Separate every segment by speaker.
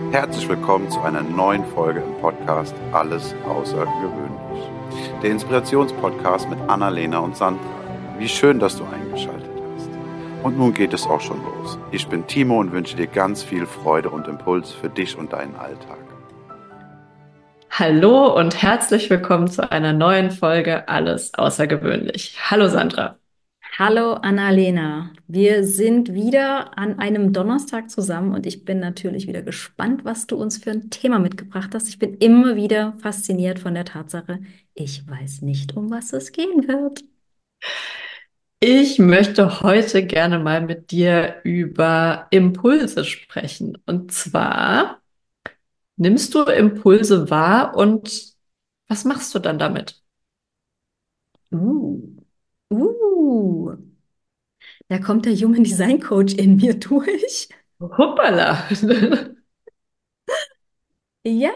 Speaker 1: Herzlich willkommen zu einer neuen Folge im Podcast Alles Außergewöhnlich. Der Inspirationspodcast mit Annalena und Sandra. Wie schön, dass du eingeschaltet hast. Und nun geht es auch schon los. Ich bin Timo und wünsche dir ganz viel Freude und Impuls für dich und deinen Alltag.
Speaker 2: Hallo und herzlich willkommen zu einer neuen Folge Alles Außergewöhnlich. Hallo Sandra.
Speaker 3: Hallo Annalena, wir sind wieder an einem Donnerstag zusammen und ich bin natürlich wieder gespannt, was du uns für ein Thema mitgebracht hast. Ich bin immer wieder fasziniert von der Tatsache, ich weiß nicht, um was es gehen wird.
Speaker 2: Ich möchte heute gerne mal mit dir über Impulse sprechen. Und zwar, nimmst du Impulse wahr und was machst du dann damit?
Speaker 3: Uh, uh, da kommt der Human Design Coach in mir durch.
Speaker 2: Hoppala.
Speaker 3: Ja,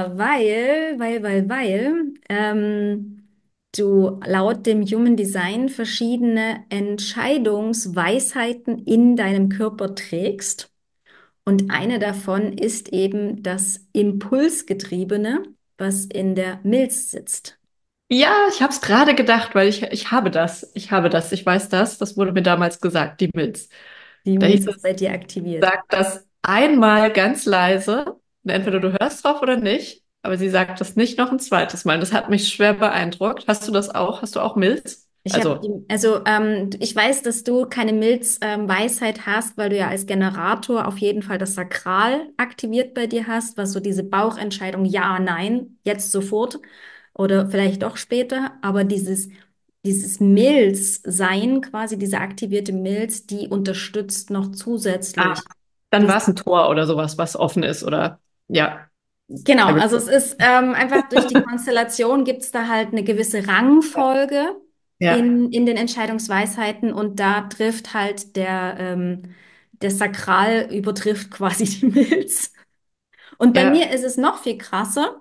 Speaker 3: weil du laut dem Human Design verschiedene Entscheidungsweisheiten in deinem Körper trägst. Und eine davon ist eben das Impulsgetriebene, was in der Milz sitzt.
Speaker 2: Ja, ich habe es gerade gedacht, weil ich habe das. Ich habe das. Ich weiß das. Das wurde mir damals gesagt, die Milz.
Speaker 3: Die
Speaker 2: Da hieß
Speaker 3: Milz
Speaker 2: es,
Speaker 3: ist bei dir aktiviert.
Speaker 2: sagt das einmal ganz leise. Und entweder du hörst drauf oder nicht. Aber sie sagt das nicht noch ein zweites Mal. Das hat mich schwer beeindruckt. Hast du das auch? Hast du auch Milz? Also,
Speaker 3: Ich weiß, dass du keine Milz-Weisheit hast, weil du ja als Generator auf jeden Fall das Sakral aktiviert bei dir hast, was so diese Bauchentscheidung, ja, nein, jetzt sofort oder vielleicht doch später. Aber dieses Milz-Sein, quasi diese aktivierte Milz, die unterstützt noch
Speaker 2: ah,
Speaker 3: zusätzlich.
Speaker 2: dann war
Speaker 3: Dies,
Speaker 2: es ein Tor oder sowas, was offen ist, oder? Ja.
Speaker 3: genau,
Speaker 2: Da gibt's
Speaker 3: also es ist einfach durch die Konstellation gibt es da halt eine gewisse Rangfolge
Speaker 2: ja,
Speaker 3: in den Entscheidungsweisheiten und da trifft halt der Sakral übertrifft quasi die Milz. Und bei
Speaker 2: ja.
Speaker 3: mir ist es noch viel krasser.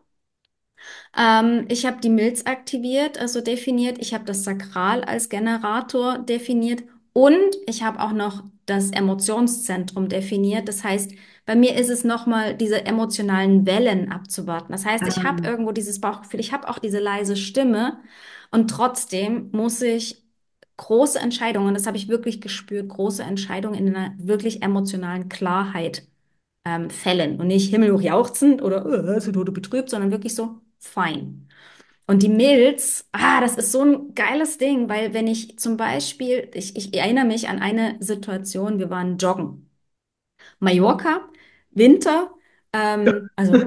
Speaker 3: Ich habe die Milz aktiviert, also definiert. Ich habe das Sakral als Generator definiert und ich habe auch noch das Emotionszentrum definiert. Das heißt, bei mir ist es nochmal diese emotionalen Wellen abzuwarten. Das heißt, ich habe
Speaker 2: Ähm,
Speaker 3: irgendwo dieses Bauchgefühl, ich habe auch diese leise Stimme und trotzdem muss ich große Entscheidungen, das habe ich wirklich gespürt, große Entscheidungen in einer wirklich emotionalen Klarheit fällen und nicht himmelhoch jauchzend oder sind du betrübt, sondern wirklich so fein. Und die Milz, das ist so ein geiles Ding, weil wenn ich zum Beispiel, ich erinnere mich an eine Situation, wir waren joggen. Mallorca, Winter, also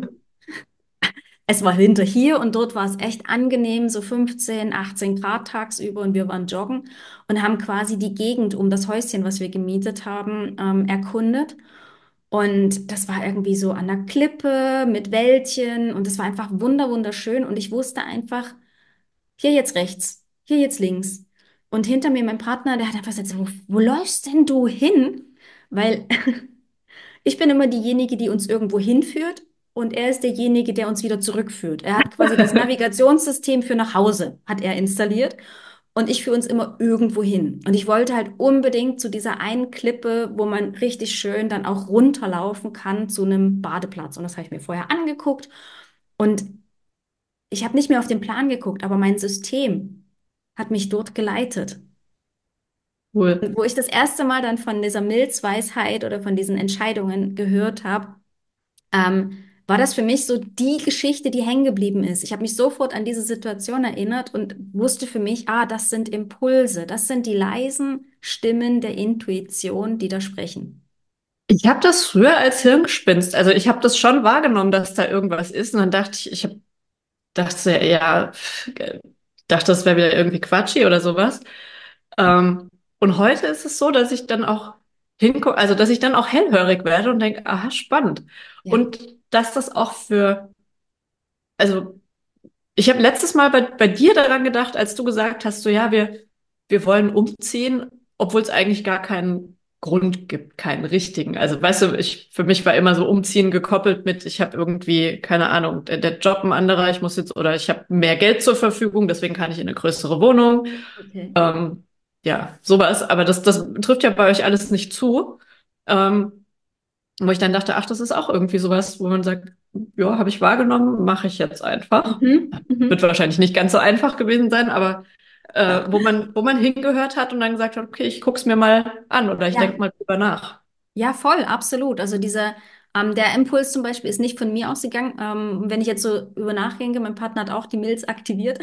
Speaker 3: es war Winter hier und dort war es echt angenehm, so 15, 18 Grad tagsüber und wir waren joggen und haben quasi die Gegend um das Häuschen, was wir gemietet haben, erkundet. Und das war irgendwie so an der Klippe mit Wäldchen und es war einfach wunderschön und ich wusste einfach, hier jetzt rechts, hier jetzt links. Und hinter mir mein Partner, der hat einfach gesagt, wo läufst denn du hin? Weil ich bin immer diejenige, die uns irgendwo hinführt und er ist derjenige, der uns wieder zurückführt. Er hat quasi das Navigationssystem für nach Hause, hat er installiert und ich führe uns immer irgendwo hin. Und ich wollte halt unbedingt zu dieser einen Klippe, wo man richtig schön dann auch runterlaufen kann zu einem Badeplatz. Und das habe ich mir vorher angeguckt und ich habe nicht mehr auf den Plan geguckt, aber mein System hat mich dort geleitet.
Speaker 2: cool.
Speaker 3: Und wo ich das erste Mal dann von dieser Milzweisheit oder von diesen Entscheidungen gehört habe, war das für mich so die Geschichte, die hängen geblieben ist. Ich habe mich sofort an diese Situation erinnert und wusste für mich, das sind Impulse, das sind die leisen Stimmen der Intuition, die da sprechen.
Speaker 2: Ich habe das früher als Hirngespinst. Also ich habe das schon wahrgenommen, dass da irgendwas ist. Und dann dachte dachte, ja, dachte, das wäre wieder irgendwie Quatschi oder sowas. Und heute ist es so, dass ich dann auch hingucke, also dass ich dann auch hellhörig werde und denke, aha, spannend.
Speaker 3: Ja,
Speaker 2: Und dass das auch also ich habe letztes Mal bei dir daran gedacht, als du gesagt hast, so ja, wir wollen umziehen, obwohl es eigentlich gar keinen Grund gibt, keinen richtigen. Also weißt du, für mich war immer so Umziehen gekoppelt mit, ich habe irgendwie, keine Ahnung, der Job ein anderer, ich muss jetzt, oder ich habe mehr Geld zur Verfügung, deswegen kann ich in eine größere Wohnung.
Speaker 3: okay.
Speaker 2: Ähm, ja, sowas. Aber das trifft ja bei euch alles nicht zu. Ähm, Wo ich dann dachte, ach, das ist auch irgendwie sowas, wo man sagt, ja, habe ich wahrgenommen, mache ich jetzt einfach.
Speaker 3: Mhm.
Speaker 2: Wird
Speaker 3: Mhm.
Speaker 2: wahrscheinlich nicht ganz so einfach gewesen sein, aber wo man hingehört hat und dann gesagt hat, okay, ich guck's mir mal an oder ich denke
Speaker 3: Ja,
Speaker 2: mal drüber nach.
Speaker 3: ja, voll, absolut. Also der Impuls zum Beispiel ist nicht von mir ausgegangen. Wenn ich jetzt so über nachdenke, mein Partner hat auch die Milz aktiviert.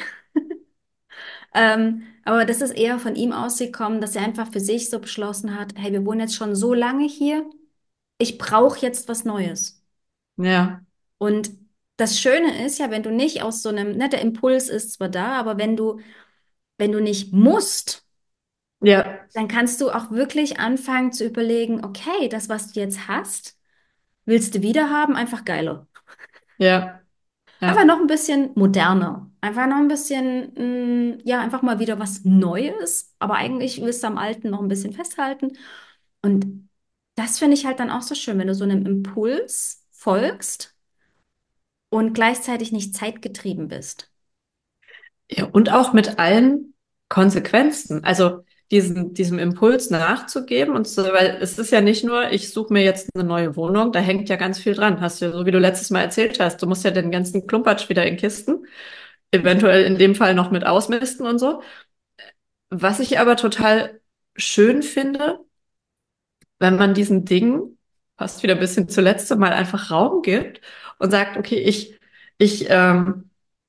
Speaker 3: Aber das ist eher von ihm ausgekommen, dass er einfach für sich so beschlossen hat, hey, wir wohnen jetzt schon so lange hier, ich brauche jetzt was Neues.
Speaker 2: Ja,
Speaker 3: Und das Schöne ist ja, wenn du nicht aus so einem, ne, der Impuls ist zwar da, aber wenn du nicht musst,
Speaker 2: ja,
Speaker 3: dann kannst du auch wirklich anfangen zu überlegen, okay, das, was du jetzt hast, willst du wieder haben, einfach geiler.
Speaker 2: ja,
Speaker 3: Einfach
Speaker 2: ja.
Speaker 3: noch ein bisschen moderner. Einfach noch ein bisschen, ja, einfach mal wieder was Neues. Aber eigentlich willst du am Alten noch ein bisschen festhalten. Und das finde ich halt dann auch so schön, wenn du so einem Impuls folgst und gleichzeitig nicht zeitgetrieben bist.
Speaker 2: Ja, und auch mit allen Konsequenzen. Also diesem Impuls nachzugeben und so, weil es ist ja nicht nur, ich suche mir jetzt eine neue Wohnung, da hängt ja ganz viel dran. Hast du ja, so wie du letztes Mal erzählt hast, du musst ja den ganzen Klumpatsch wieder in Kisten, eventuell in dem Fall noch mit ausmisten und so. Was ich aber total schön finde, wenn man diesen Dingen, fast wieder ein bisschen zuletzt, mal einfach Raum gibt und sagt, okay, ich, ähm,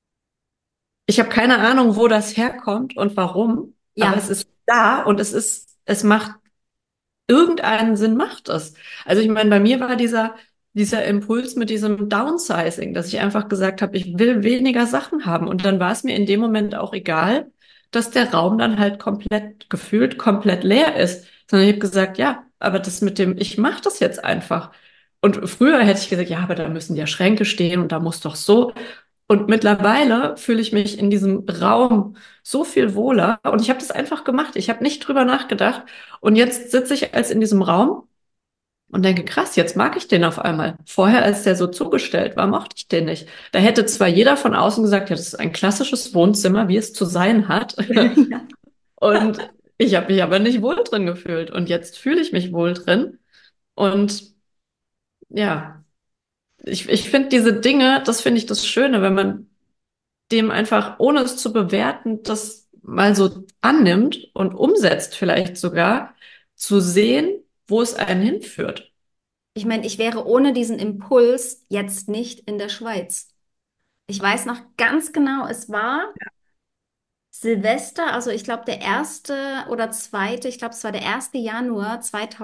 Speaker 2: ich habe keine Ahnung, wo das herkommt und warum, aber es
Speaker 3: Ja,
Speaker 2: ist da und es macht irgendeinen Sinn, macht es. Also ich meine, bei mir war dieser Impuls mit diesem Downsizing, dass ich einfach gesagt habe, ich will weniger Sachen haben. Und dann war es mir in dem Moment auch egal, dass der Raum dann halt komplett gefühlt komplett leer ist. Sondern ich habe gesagt, ja, aber das mit dem, ich mache das jetzt einfach. Und früher hätte ich gesagt, ja, aber da müssen ja Schränke stehen und da muss doch so. Und mittlerweile fühle ich mich in diesem Raum so viel wohler. Und ich habe das einfach gemacht. Ich habe nicht drüber nachgedacht. Und jetzt sitze ich als in diesem Raum und denke, krass, jetzt mag ich den auf einmal. Vorher, als der so zugestellt war, mochte ich den nicht. Da hätte zwar jeder von außen gesagt, ja, das ist ein klassisches Wohnzimmer, wie es zu sein hat.
Speaker 3: ja.
Speaker 2: Und ich habe mich aber nicht wohl drin gefühlt. Und jetzt fühle ich mich wohl drin. Und ja, ich finde diese Dinge, das finde ich das Schöne, wenn man dem einfach, ohne es zu bewerten, das mal so annimmt und umsetzt, vielleicht sogar, zu sehen, wo es einen hinführt.
Speaker 3: Ich meine, ich wäre ohne diesen Impuls jetzt nicht in der Schweiz. Ich weiß noch ganz genau, es war Silvester, also ich glaube der erste oder zweite, ich glaube es war der 1. Januar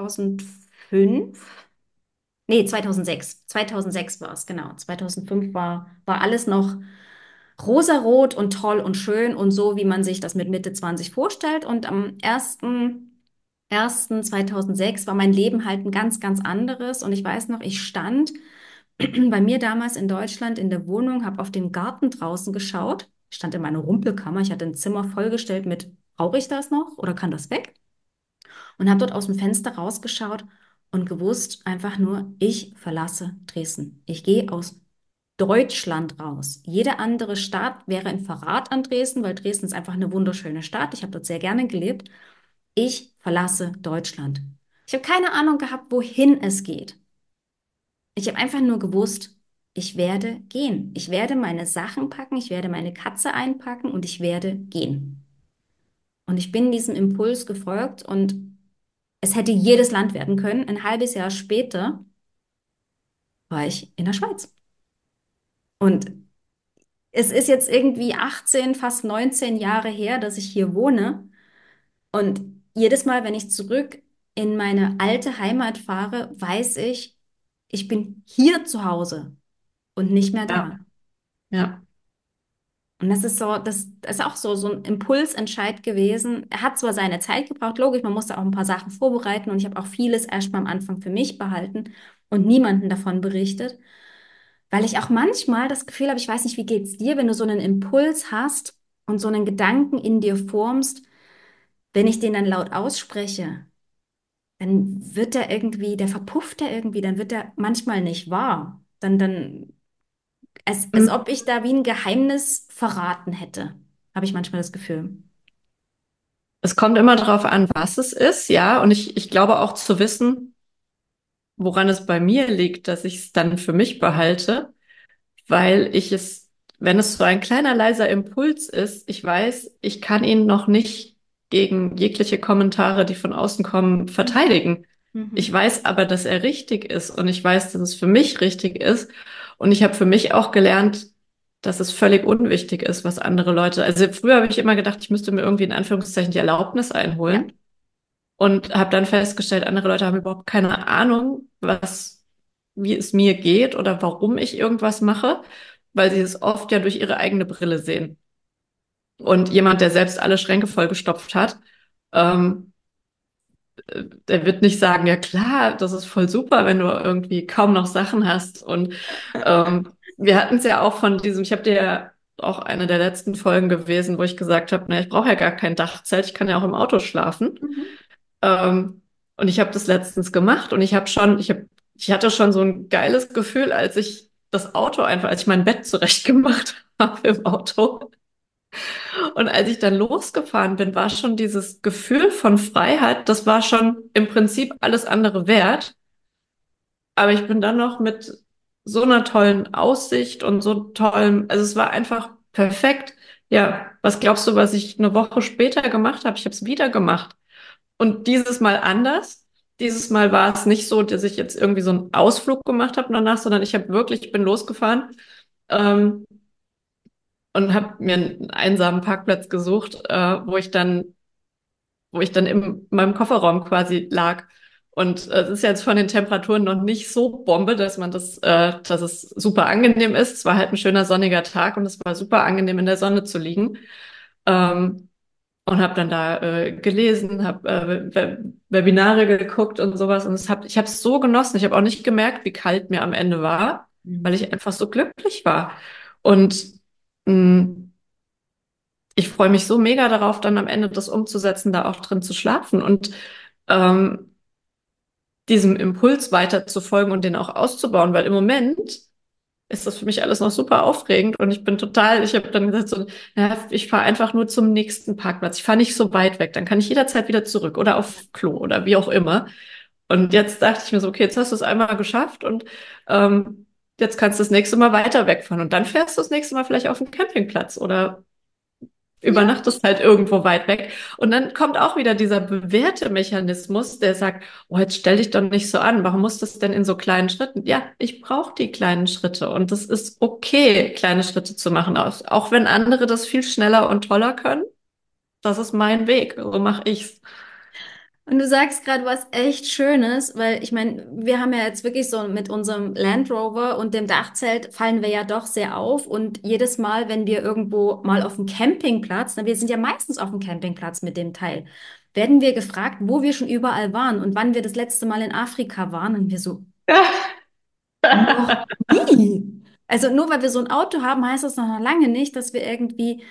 Speaker 3: 2005. Nee, 2006. 2006 war es, genau. 2005 war alles noch rosarot und toll und schön und so, wie man sich das mit Mitte 20 vorstellt. Und am 1.1.2006 war mein Leben halt ein ganz, ganz anderes. Und ich weiß noch, ich stand bei mir damals in Deutschland in der Wohnung, habe auf den Garten draußen geschaut. Ich stand in meiner Rumpelkammer. Ich hatte ein Zimmer vollgestellt mit, brauche ich das noch oder kann das weg? Und habe dort aus dem Fenster rausgeschaut und gewusst einfach nur, ich verlasse Dresden. Ich gehe aus Deutschland raus. Jede andere Stadt wäre ein Verrat an Dresden, weil Dresden ist einfach eine wunderschöne Stadt. Ich habe dort sehr gerne gelebt. Ich verlasse Deutschland. Ich habe keine Ahnung gehabt, wohin es geht. Ich habe einfach nur gewusst, ich werde gehen. Ich werde meine Sachen packen, ich werde meine Katze einpacken und ich werde gehen. Und ich bin diesem Impuls gefolgt und es hätte jedes Land werden können. Ein halbes Jahr später war ich in der Schweiz. Und es ist jetzt irgendwie 18, fast 19 Jahre her, dass ich hier wohne. Und jedes Mal, wenn ich zurück in meine alte Heimat fahre, weiß ich, ich bin hier zu Hause und nicht mehr
Speaker 2: Ja,
Speaker 3: da.
Speaker 2: ja.
Speaker 3: Und das ist so, das ist auch so ein Impulsentscheid gewesen. Er hat zwar seine Zeit gebraucht, logisch, man musste auch ein paar Sachen vorbereiten und ich habe auch vieles erst mal am Anfang für mich behalten und niemanden davon berichtet, weil ich auch manchmal das Gefühl habe, ich weiß nicht, wie geht's dir, wenn du so einen Impuls hast und so einen Gedanken in dir formst, wenn ich den dann laut ausspreche, dann wird der irgendwie, der verpufft der irgendwie, dann wird der manchmal nicht wahr. Als
Speaker 2: Mm,
Speaker 3: ob ich da wie ein Geheimnis verraten hätte, habe ich manchmal das Gefühl.
Speaker 2: Es kommt immer darauf an, was es ist, ja. Und ich glaube auch zu wissen, woran es bei mir liegt, dass ich es dann für mich behalte, weil wenn es so ein kleiner leiser Impuls ist, ich weiß, ich kann ihn noch nicht gegen jegliche Kommentare, die von außen kommen, verteidigen. Ich
Speaker 3: Mhm.
Speaker 2: weiß aber, dass er richtig ist und ich weiß, dass es für mich richtig ist. Und ich habe für mich auch gelernt, dass es völlig unwichtig ist, was andere Leute. Also früher habe ich immer gedacht, ich müsste mir irgendwie in Anführungszeichen die Erlaubnis
Speaker 3: Ja.
Speaker 2: einholen und habe dann festgestellt, andere Leute haben überhaupt keine Ahnung, wie es mir geht oder warum ich irgendwas mache, weil sie es oft ja durch ihre eigene Brille sehen. Und jemand, der selbst alle Schränke vollgestopft hat, ähm, der wird nicht sagen, ja klar, das ist voll super, wenn du irgendwie kaum noch Sachen hast. Und wir hatten es ja auch von diesem, ich habe dir ja auch eine der letzten Folgen gewesen, wo ich gesagt habe, na, ich brauche ja gar kein Dachzelt, ich kann ja auch im Auto schlafen.
Speaker 3: Mhm.
Speaker 2: Ähm, und ich habe das letztens gemacht und ich hatte schon so ein geiles Gefühl, als ich mein Bett zurechtgemacht habe im Auto. Und als ich dann losgefahren bin, war schon dieses Gefühl von Freiheit, das war schon im Prinzip alles andere wert. Aber ich bin dann noch mit so einer tollen Aussicht und so tollem, also es war einfach perfekt. Ja, was glaubst du, was ich eine Woche später gemacht habe? Ich habe es wieder gemacht. Und dieses Mal anders. Dieses Mal war es nicht so, dass ich jetzt irgendwie so einen Ausflug gemacht habe danach, sondern ich bin losgefahren ähm, und habe mir einen einsamen Parkplatz gesucht, wo ich dann in meinem Kofferraum quasi lag. Und es ist jetzt von den Temperaturen noch nicht so Bombe, dass es super angenehm ist. Es war halt ein schöner sonniger Tag und es war super angenehm in der Sonne zu liegen. Ähm, und habe dann da gelesen, habe Webinare geguckt und sowas und ich habe es so genossen. Ich habe auch nicht gemerkt, wie kalt mir am Ende war, weil
Speaker 3: Mhm.
Speaker 2: ich einfach so glücklich war. Und mh, ich freue mich so mega darauf, dann am Ende das umzusetzen, da auch drin zu schlafen und ähm, diesem Impuls weiter zu folgen und den auch auszubauen, weil im Moment ist das für mich alles noch super aufregend und ich habe dann gesagt, so, ja, ich fahre einfach nur zum nächsten Parkplatz. Ich fahre nicht so weit weg, dann kann ich jederzeit wieder zurück oder auf Klo oder wie auch immer. Und jetzt dachte ich mir so, okay, jetzt hast du es einmal geschafft und jetzt kannst du das nächste Mal weiter wegfahren und dann fährst du das nächste Mal vielleicht auf den Campingplatz oder
Speaker 3: Ja.
Speaker 2: übernachtest halt irgendwo weit weg. Und dann kommt auch wieder dieser bewährte Mechanismus, der sagt, oh, jetzt stell dich doch nicht so an. Warum muss das denn in so kleinen Schritten? Ja, ich brauche die kleinen Schritte und es ist okay, kleine Schritte zu machen, auch wenn andere das viel schneller und toller können. Das ist mein Weg, so mache ich's.
Speaker 3: Und du sagst gerade was echt Schönes, weil ich meine, wir haben ja jetzt wirklich so mit unserem Land Rover und dem Dachzelt fallen wir ja doch sehr auf. Und jedes Mal, wenn wir irgendwo mal auf dem Campingplatz, na, wir sind ja meistens auf dem Campingplatz mit dem Teil, werden wir gefragt, wo wir schon überall waren und wann wir das letzte Mal in Afrika waren. Und wir so, noch nie. Also nur weil wir so ein Auto haben, heißt das noch lange nicht, dass wir irgendwie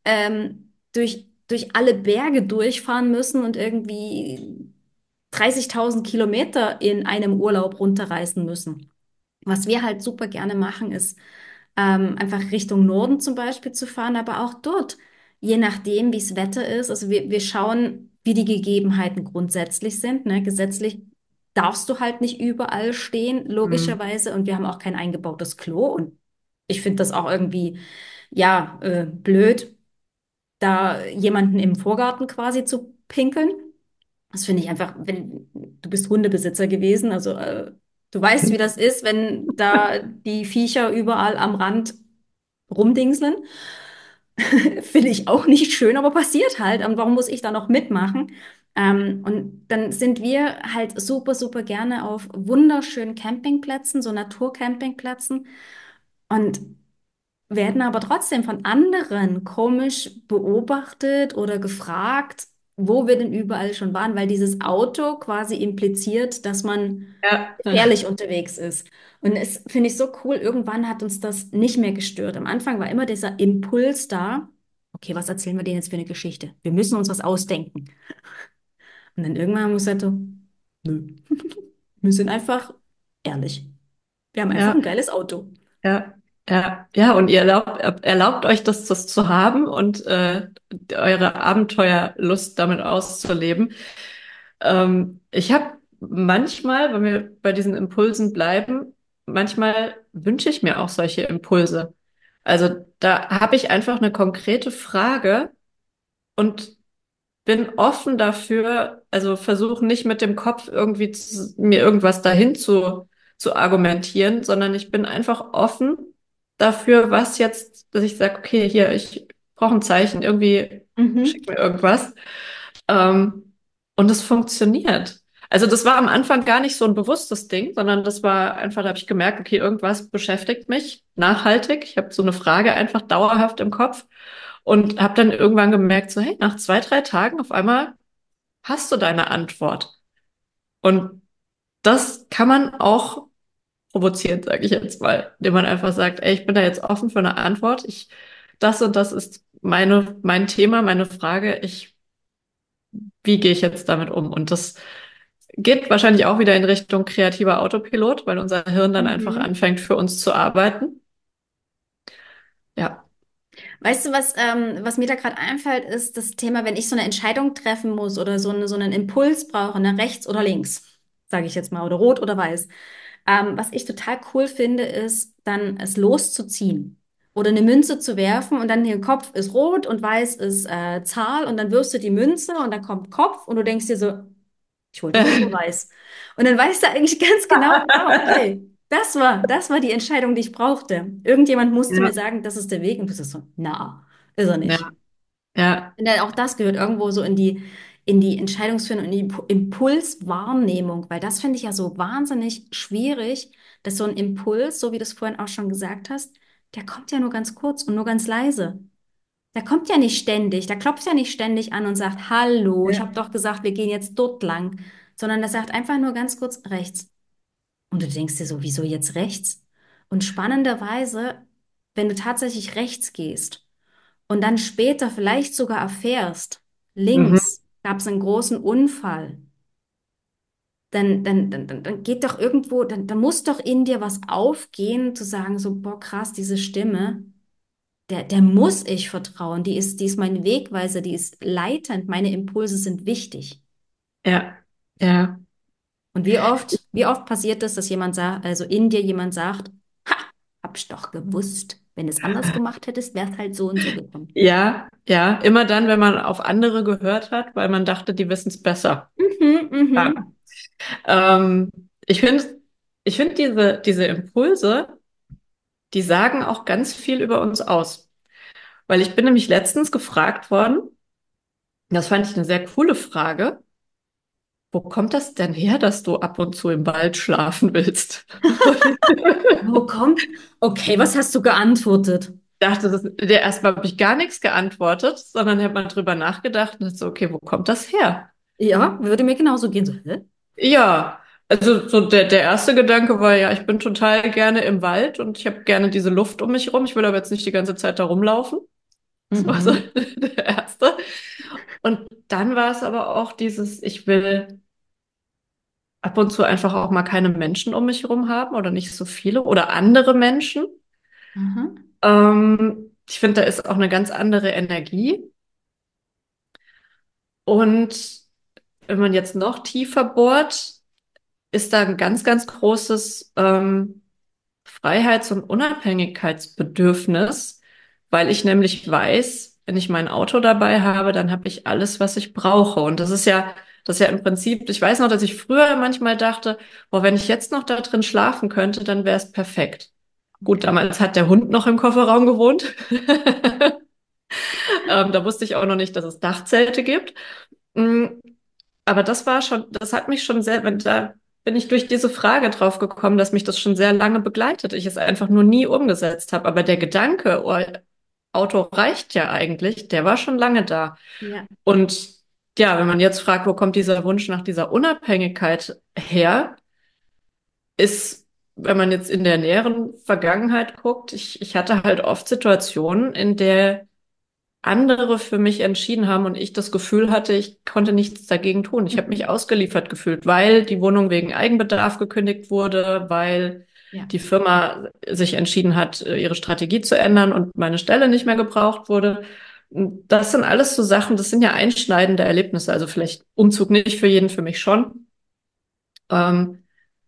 Speaker 3: durch alle Berge durchfahren müssen und irgendwie 30.000 Kilometer in einem Urlaub runterreißen müssen. Was wir halt super gerne machen, ist einfach Richtung Norden zum Beispiel zu fahren, aber auch dort, je nachdem, wie das Wetter ist. Also wir schauen, wie die Gegebenheiten grundsätzlich sind. Ne? Gesetzlich darfst du halt nicht überall stehen,
Speaker 2: Hm.
Speaker 3: logischerweise. Und wir haben auch kein eingebautes Klo. Und ich finde das auch irgendwie, ja, blöd, da jemanden im Vorgarten quasi zu pinkeln. Das finde ich einfach, wenn du bist Hundebesitzer gewesen, also du weißt, wie das ist, wenn da die Viecher überall am Rand rumdingseln. Finde ich auch nicht schön, aber passiert halt. Und warum muss ich da noch mitmachen? Und dann sind wir halt super, super gerne auf wunderschönen Campingplätzen, so Naturcampingplätzen. Und werden aber trotzdem von anderen komisch beobachtet oder gefragt, wo wir denn überall schon waren, weil dieses Auto quasi impliziert, dass man
Speaker 2: Ja,
Speaker 3: gefährlich unterwegs ist. Und es finde ich so cool, irgendwann hat uns das nicht mehr gestört. Am Anfang war immer dieser Impuls da, okay, was erzählen wir denen jetzt für eine Geschichte? Wir müssen uns was ausdenken. Und dann irgendwann haben wir gesagt, so, nö, wir sind einfach ehrlich. Wir haben einfach
Speaker 2: ja.
Speaker 3: ein geiles Auto.
Speaker 2: Ja, ja, und ihr erlaubt euch das zu haben und eure Abenteuerlust damit auszuleben. Ich habe manchmal, wenn wir bei diesen Impulsen bleiben, manchmal wünsche ich mir auch solche Impulse. Also da habe ich einfach eine konkrete Frage und bin offen dafür, also versuche nicht mit dem Kopf irgendwie mir irgendwas dahin zu argumentieren, sondern ich bin einfach offen dafür, was jetzt, dass ich sage, okay, hier, ich brauche ein Zeichen, irgendwie schick
Speaker 3: Mhm.
Speaker 2: mir irgendwas. Und es funktioniert. Also das war am Anfang gar nicht so ein bewusstes Ding, sondern das war einfach, da habe ich gemerkt, okay, irgendwas beschäftigt mich nachhaltig. Ich habe so eine Frage einfach dauerhaft im Kopf und habe dann irgendwann gemerkt, so hey, nach 2, 3 Tagen auf einmal hast du deine Antwort. Und das kann man auch provozieren, sage ich jetzt mal, indem man einfach sagt, ey, ich bin da jetzt offen für eine Antwort. Das und das ist mein Thema, meine Frage. Wie gehe ich jetzt damit um? Und das geht wahrscheinlich auch wieder in Richtung kreativer Autopilot, weil unser Hirn dann einfach
Speaker 3: Mhm.
Speaker 2: anfängt, für uns zu arbeiten. Ja.
Speaker 3: Weißt du, was mir da gerade einfällt, ist das Thema, wenn ich so eine Entscheidung treffen muss oder so einen Impuls brauche, ne, rechts oder links, sage ich jetzt mal, oder rot oder weiß. Was ich total cool finde, ist dann es loszuziehen oder eine Münze zu werfen und dann der Kopf ist rot und weiß ist Zahl und dann wirfst du die Münze und dann kommt Kopf und du denkst dir so, ich wollte rot oder weiß. Und dann weißt du eigentlich ganz genau, wow, okay, das war die Entscheidung, die ich brauchte. Irgendjemand musste mir
Speaker 2: Ja,
Speaker 3: sagen, das ist der Weg und du bist so, na, ist er
Speaker 2: ja,
Speaker 3: nicht.
Speaker 2: ja,
Speaker 3: Und dann auch das gehört irgendwo so in die Entscheidungsfindung, in die Impulswahrnehmung, weil das finde ich ja so wahnsinnig schwierig, dass so ein Impuls, so wie du es vorhin auch schon gesagt hast, der kommt ja nur ganz kurz und nur ganz leise. Der kommt ja nicht ständig, der klopft ja nicht ständig an und sagt, hallo, ich habe
Speaker 2: ja,
Speaker 3: doch gesagt, wir gehen jetzt dort lang, sondern der sagt einfach nur ganz kurz rechts. Und du denkst dir so, wieso jetzt rechts? Und spannenderweise, wenn du tatsächlich rechts gehst, und dann später vielleicht sogar erfährst,
Speaker 2: mhm,
Speaker 3: links gab es einen großen Unfall, dann geht doch irgendwo, dann muss doch in dir was aufgehen, zu sagen, so, boah, krass, diese Stimme, der muss ich vertrauen, die ist mein Wegweiser, die ist leitend, meine Impulse sind wichtig.
Speaker 2: ja, ja,
Speaker 3: Und wie oft passiert es, dass jemand sagt, also in dir jemand sagt, ha, hab ich doch gewusst. Wenn du es anders gemacht hättest, wäre es halt so und so gekommen.
Speaker 2: ja, ja. Immer dann, wenn man auf andere gehört hat, weil man dachte, die wissen es besser.
Speaker 3: Mhm,
Speaker 2: Ja.
Speaker 3: mhm.
Speaker 2: Ähm, ich finde, ich finde diese Impulse, die sagen auch ganz viel über uns aus. Weil ich bin nämlich letztens gefragt worden, das fand ich eine sehr coole Frage. Wo kommt das denn her, dass du ab und zu im Wald schlafen willst?
Speaker 3: Wo kommt? Okay, was hast du geantwortet?
Speaker 2: Dachte, der erstmal habe ich gar nichts geantwortet, sondern habe mal drüber nachgedacht und so, okay, wo kommt das her?
Speaker 3: Ja, würde mir genauso gehen. So, hä?
Speaker 2: Ja, also so der erste Gedanke war ja, ich bin total gerne im Wald und ich habe gerne diese Luft um mich rum. Ich will aber jetzt nicht die ganze Zeit da rumlaufen. Das war so
Speaker 3: Mhm.
Speaker 2: der erste. Und dann war es aber auch dieses, ich will ab und zu einfach auch mal keine Menschen um mich herum haben oder nicht so viele oder andere Menschen.
Speaker 3: Mhm.
Speaker 2: Ich finde, da ist auch eine ganz andere Energie. Und wenn man jetzt noch tiefer bohrt, ist da ein ganz, ganz großes Freiheits- und Unabhängigkeitsbedürfnis, weil ich nämlich weiß, wenn ich mein Auto dabei habe, dann habe ich alles, was ich brauche. Und das ist ja im Prinzip, ich weiß noch, dass ich früher manchmal dachte, boah, wenn ich jetzt noch da drin schlafen könnte, dann wäre es perfekt. Gut,
Speaker 3: Okay.
Speaker 2: damals hat der Hund noch im Kofferraum gewohnt. Da wusste ich auch noch nicht, dass es Dachzelte gibt. Mm, Aber das war schon, das hat mich schon sehr, da bin ich durch diese Frage drauf gekommen, dass mich das schon sehr lange begleitet. Ich es einfach nur nie umgesetzt habe. Aber der Gedanke, oh, Auto reicht ja eigentlich, der war schon lange da.
Speaker 3: Ja.
Speaker 2: Und ja, wenn man jetzt fragt, wo kommt dieser Wunsch nach dieser Unabhängigkeit her, ist, wenn man jetzt in der näheren Vergangenheit guckt, ich hatte halt oft Situationen, in der andere für mich entschieden haben und ich das Gefühl hatte, ich konnte nichts dagegen tun. Ich habe mich
Speaker 3: Mhm.
Speaker 2: ausgeliefert gefühlt, weil die Wohnung wegen Eigenbedarf gekündigt wurde, weil
Speaker 3: Ja.
Speaker 2: die Firma sich entschieden hat, ihre Strategie zu ändern und meine Stelle nicht mehr gebraucht wurde. Das sind alles so Sachen, das sind ja einschneidende Erlebnisse. Also vielleicht Umzug nicht für jeden, für mich schon. Ähm,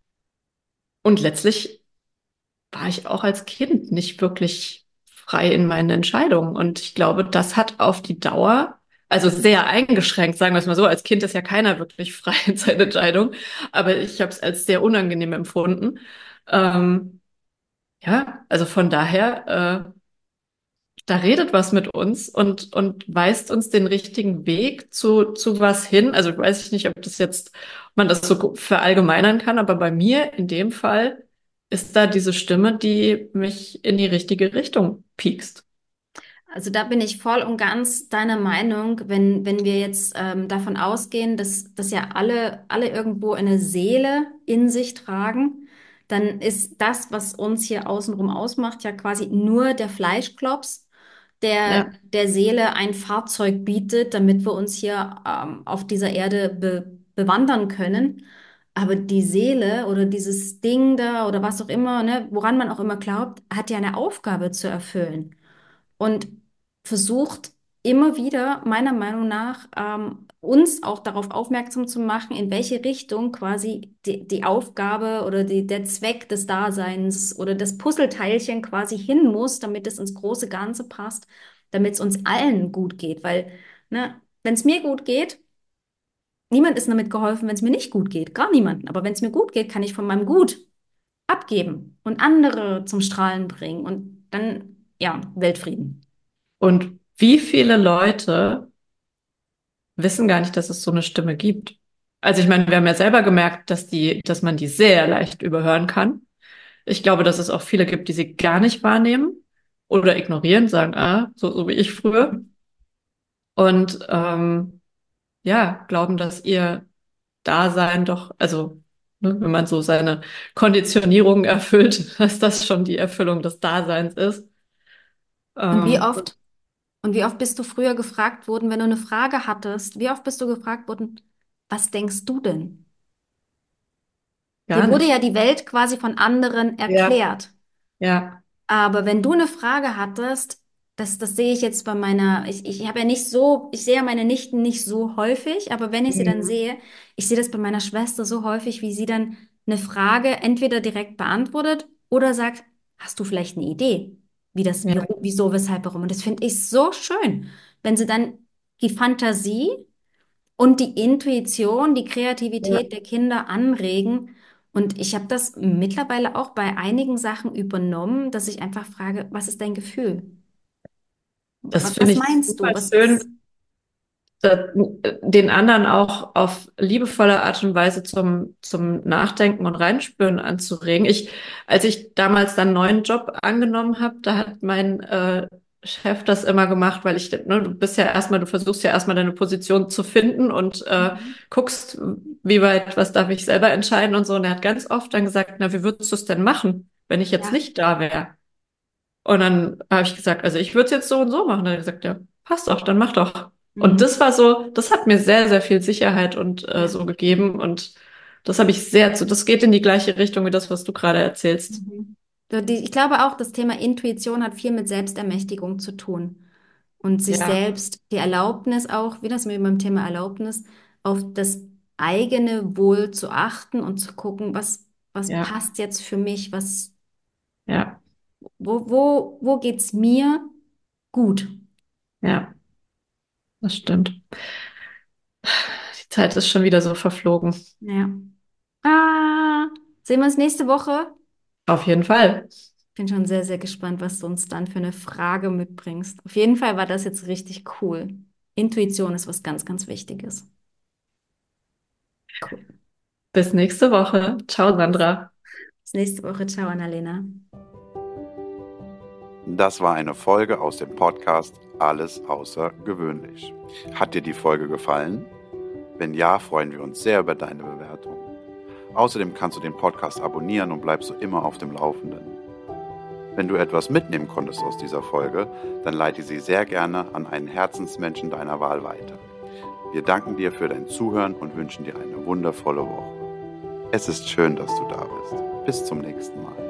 Speaker 2: und letztlich war ich auch als Kind nicht wirklich frei in meinen Entscheidungen. Und ich glaube, das hat auf die Dauer, also sehr eingeschränkt, sagen wir es mal so, als Kind ist ja keiner wirklich frei in seinen Entscheidungen, aber ich habe es als sehr unangenehm empfunden. Ähm, ja, also von daher, da redet was mit uns und weist uns den richtigen Weg zu was hin. Also weiß ich nicht, ob das jetzt, ob man das so verallgemeinern kann, aber bei mir in dem Fall ist da diese Stimme, die mich in die richtige Richtung piekst.
Speaker 3: Also da bin ich voll und ganz deiner Meinung, wenn wir jetzt davon ausgehen, dass ja alle irgendwo eine Seele in sich tragen, dann ist das, was uns hier außenrum ausmacht, ja quasi nur der Fleischklops, der
Speaker 2: Ja,
Speaker 3: der Seele ein Fahrzeug bietet, damit wir uns hier auf dieser Erde bewandern können. Aber die Seele oder dieses Ding da oder was auch immer, ne, woran man auch immer glaubt, hat ja eine Aufgabe zu erfüllen und versucht immer wieder, meiner Meinung nach, uns auch darauf aufmerksam zu machen, in welche Richtung quasi die Aufgabe oder der Zweck des Daseins oder das Puzzleteilchen quasi hin muss, damit es ins große Ganze passt, damit es uns allen gut geht. Weil, ne, wenn es mir gut geht, niemand ist damit geholfen, wenn es mir nicht gut geht. Gar niemanden. Aber wenn es mir gut geht, kann ich von meinem Gut abgeben und andere zum Strahlen bringen und dann, ja, Weltfrieden.
Speaker 2: und wie viele Leute wissen gar nicht, dass es so eine Stimme gibt? Also ich meine, wir haben ja selber gemerkt, dass man die sehr leicht überhören kann. Ich glaube, dass es auch viele gibt, die sie gar nicht wahrnehmen oder ignorieren, sagen, so wie ich früher. Und ja, glauben, dass ihr Dasein doch, also ne, wenn man so seine Konditionierung erfüllt, dass das schon die Erfüllung des Daseins ist.
Speaker 3: Und wie
Speaker 2: Ähm,
Speaker 3: oft, und wie oft bist du früher gefragt worden, wenn du eine Frage hattest, wie oft bist du gefragt worden, was denkst du denn?
Speaker 2: gar
Speaker 3: Dir wurde
Speaker 2: nicht.
Speaker 3: ja die Welt quasi von anderen
Speaker 2: Ja,
Speaker 3: erklärt.
Speaker 2: ja,
Speaker 3: Aber wenn du eine Frage hattest, das sehe ich jetzt bei ich habe ja nicht so, ich sehe ja meine Nichten nicht so häufig, aber wenn ich sie dann
Speaker 2: mhm.
Speaker 3: sehe, ich sehe das bei meiner Schwester so häufig, wie sie dann eine Frage entweder direkt beantwortet oder sagt, hast du vielleicht eine Idee,
Speaker 2: Ja,
Speaker 3: wieso, weshalb, warum? Und das finde ich so schön, wenn sie dann die Fantasie und die Intuition, die
Speaker 2: ja.
Speaker 3: Kreativität der Kinder anregen. Und ich habe das mittlerweile auch bei einigen Sachen übernommen, dass ich einfach frage, was ist dein Gefühl?
Speaker 2: Das finde
Speaker 3: Was
Speaker 2: ich
Speaker 3: meinst du?
Speaker 2: super schön, da- den anderen auch auf liebevolle Art und Weise zum Nachdenken und Reinspüren anzuregen. Als ich damals dann einen neuen Job angenommen habe, da hat mein Chef das immer gemacht, weil du bist ja erstmal, du versuchst ja erstmal deine Position zu finden und
Speaker 3: Mhm.
Speaker 2: guckst, wie weit, was darf ich selber entscheiden und so. Und er hat ganz oft dann gesagt, na, wie würdest du es denn machen, wenn ich jetzt
Speaker 3: Ja.
Speaker 2: nicht da wäre? Und dann habe ich gesagt, also ich würde es jetzt so und so machen. Dann hat er gesagt, ja, passt doch, dann mach doch. Und
Speaker 3: Mhm.
Speaker 2: das war so, das hat mir sehr, sehr viel Sicherheit und
Speaker 3: Ja.
Speaker 2: so gegeben. Und das habe ich das geht in die gleiche Richtung wie das, was du gerade erzählst.
Speaker 3: Mhm. Ich glaube auch, das Thema Intuition hat viel mit Selbstermächtigung zu tun und sich
Speaker 2: Ja,
Speaker 3: selbst die Erlaubnis auch, wie das mit meinem Thema Erlaubnis, auf das eigene Wohl zu achten und zu gucken, was
Speaker 2: ja,
Speaker 3: passt jetzt für mich,
Speaker 2: ja,
Speaker 3: wo geht's mir gut?
Speaker 2: ja, das stimmt. Die Zeit ist schon wieder so verflogen.
Speaker 3: Ja. Sehen wir uns nächste Woche?
Speaker 2: Auf jeden Fall.
Speaker 3: Bin schon sehr, sehr gespannt, was du uns dann für eine Frage mitbringst. Auf jeden Fall war das jetzt richtig cool. Intuition ist was ganz, ganz Wichtiges. Cool.
Speaker 2: Bis nächste Woche. Ciao, Sandra.
Speaker 3: Bis nächste Woche. Ciao, Annalena.
Speaker 1: Das war eine Folge aus dem Podcast Alles außergewöhnlich. Hat dir die Folge gefallen? Wenn ja, freuen wir uns sehr über deine Bewertung. Außerdem kannst du den Podcast abonnieren und bleibst so immer auf dem Laufenden. Wenn du etwas mitnehmen konntest aus dieser Folge, dann leite sie sehr gerne an einen Herzensmenschen deiner Wahl weiter. Wir danken dir für dein Zuhören und wünschen dir eine wundervolle Woche. Es ist schön, dass du da bist. Bis zum nächsten Mal.